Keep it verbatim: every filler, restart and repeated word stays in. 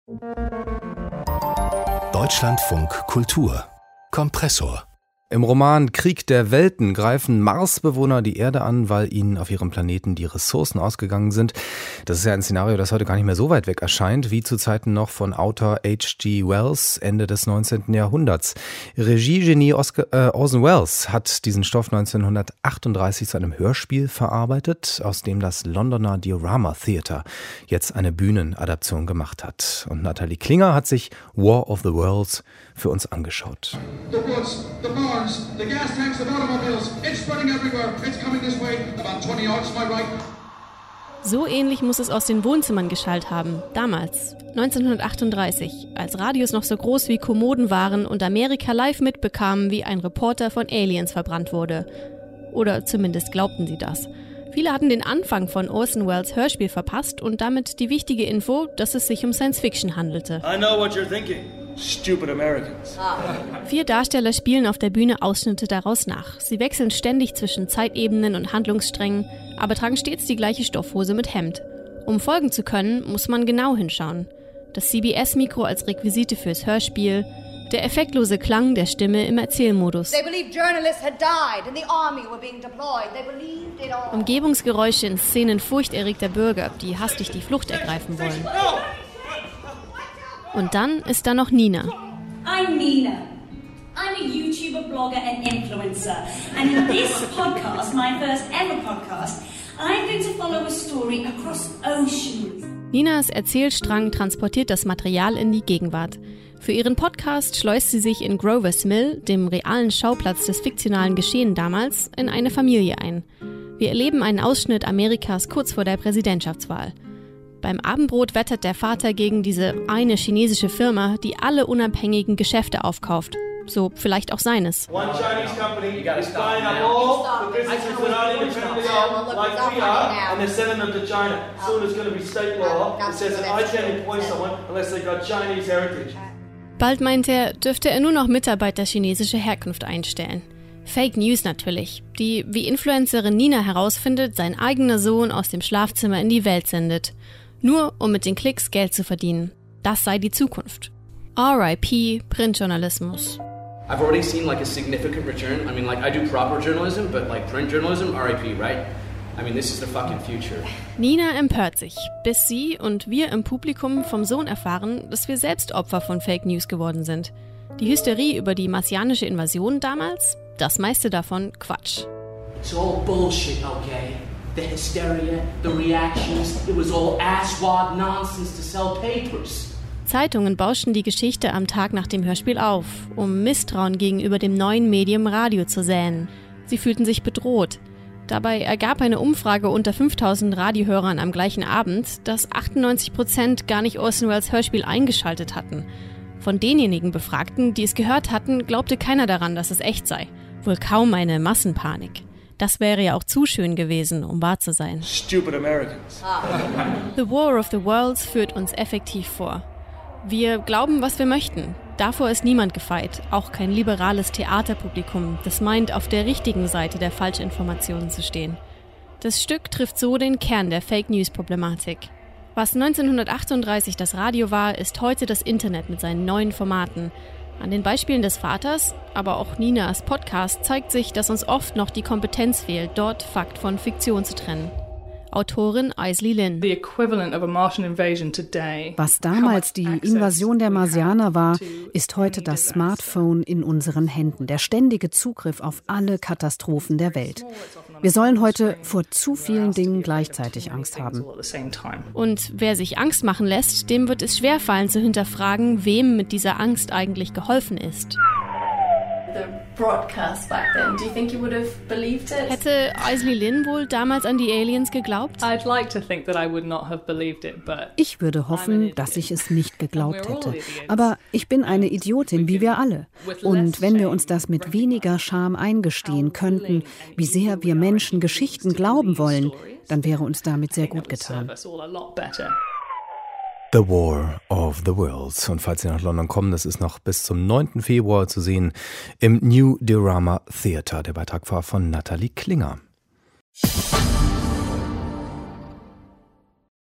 Deutschlandfunk Kultur Kompressor. Im Roman Krieg der Welten greifen Marsbewohner die Erde an, weil ihnen auf ihrem Planeten die Ressourcen ausgegangen sind. Das ist ja ein Szenario, das heute gar nicht mehr so weit weg erscheint, wie zu Zeiten noch von Autor H G Wells Ende des neunzehnten Jahrhunderts. Regiegenie Oscar, äh, Orson Welles hat diesen Stoff neunzehnhundertachtunddreißig zu einem Hörspiel verarbeitet, aus dem das Londoner Diorama Theatre jetzt eine Bühnenadaption gemacht hat. Und Nathalie Klinger hat sich War of the Worlds für uns angeschaut. The woods, the barns, the gas tanks, the automobiles, it's spreading everywhere. It's coming this way, about twenty yards to my right. So ähnlich muss es aus den Wohnzimmern geschallt haben, damals, neunzehnhundertachtunddreißig, als Radios noch so groß wie Kommoden waren und Amerika live mitbekam, wie ein Reporter von Aliens verbrannt wurde. Oder zumindest glaubten sie das. Viele hatten den Anfang von Orson Welles' Hörspiel verpasst und damit die wichtige Info, dass es sich um Science-Fiction handelte. I know what you're thinking. Stupid Americans. Vier Darsteller spielen auf der Bühne Ausschnitte daraus nach. Sie wechseln ständig zwischen Zeitebenen und Handlungssträngen, aber tragen stets die gleiche Stoffhose mit Hemd. Um folgen zu können, muss man genau hinschauen. Das C B S-Mikro als Requisite fürs Hörspiel, der effektlose Klang der Stimme im Erzählmodus. Umgebungsgeräusche in Szenen furchterregter Bürger, die hastig die Flucht ergreifen wollen. Und dann ist da noch Nina. I'm Nina. I'm a YouTuber, blogger and influencer. And in this podcast, my first ever podcast, I'm going to follow a story across oceans. Ninas Erzählstrang transportiert das Material in die Gegenwart. Für ihren Podcast schleust sie sich in Grover's Mill, dem realen Schauplatz des fiktionalen Geschehen damals, in eine Familie ein. Wir erleben einen Ausschnitt Amerikas kurz vor der Präsidentschaftswahl. Beim Abendbrot wettert der Vater gegen diese eine chinesische Firma, die alle unabhängigen Geschäfte aufkauft. So vielleicht auch seines. One Chinese company is buying up all the businesses that aren't independently owned, like we are, and they're selling them to China. Soon there's going to be state law that says that I can't employ someone unless they've got Chinese heritage. Bald, meint er, dürfte er nur noch Mitarbeiter chinesischer Herkunft einstellen. Fake News natürlich, die, wie Influencerin Nina herausfindet, sein eigener Sohn aus dem Schlafzimmer in die Welt sendet. Nur um mit den Klicks Geld zu verdienen. Das sei die Zukunft. R I P Printjournalismus. I've already seen like a significant return. I mean, like I do proper journalism, but like print journalism, R I P, right? I mean, this is the fucking future. Nina empört sich, bis sie und wir im Publikum vom Sohn erfahren, dass wir selbst Opfer von Fake News geworden sind. Die Hysterie über die marsianische Invasion damals, das meiste davon Quatsch. It's all bullshit, okay? The hysteria, the reactions, it was all asswad nonsense to sell papers. Zeitungen bauschten die Geschichte am Tag nach dem Hörspiel auf, um Misstrauen gegenüber dem neuen Medium Radio zu säen. Sie fühlten sich bedroht. Dabei ergab eine Umfrage unter fünftausend Radiohörern am gleichen Abend, dass achtundneunzig Prozent gar nicht Orson Welles Hörspiel eingeschaltet hatten. Von denjenigen Befragten, die es gehört hatten, glaubte keiner daran, dass es echt sei. Wohl kaum eine Massenpanik. Das wäre ja auch zu schön gewesen, um wahr zu sein. Stupid Americans. The War of the Worlds führt uns effektiv vor. Wir glauben, was wir möchten. Davor ist niemand gefeit, auch kein liberales Theaterpublikum, das meint, auf der richtigen Seite der Falschinformationen zu stehen. Das Stück trifft so den Kern der Fake-News-Problematik. Was neunzehnhundertachtunddreißig das Radio war, ist heute das Internet mit seinen neuen Formaten. An den Beispielen des Vaters, aber auch Ninas Podcast zeigt sich, dass uns oft noch die Kompetenz fehlt, dort Fakt von Fiktion zu trennen. Autorin Aisley Lin. Was damals die Invasion der Marsianer war, ist heute das Smartphone in unseren Händen, der ständige Zugriff auf alle Katastrophen der Welt. Wir sollen heute vor zu vielen Dingen gleichzeitig Angst haben. Und wer sich Angst machen lässt, dem wird es schwerfallen zu hinterfragen, wem mit dieser Angst eigentlich geholfen ist. Hätte Aisley Lin wohl damals an die Aliens geglaubt? Ich würde hoffen, dass ich es nicht geglaubt hätte. Aber ich bin eine Idiotin, wie wir alle. Und wenn wir uns das mit weniger Scham eingestehen könnten, wie sehr wir Menschen Geschichten glauben wollen, dann wäre uns damit sehr gut getan. The War of the Worlds. Und falls Sie nach London kommen, das ist noch bis zum neunten Februar zu sehen im New Diorama Theatre. Der Beitrag war von Nathalie Klinger.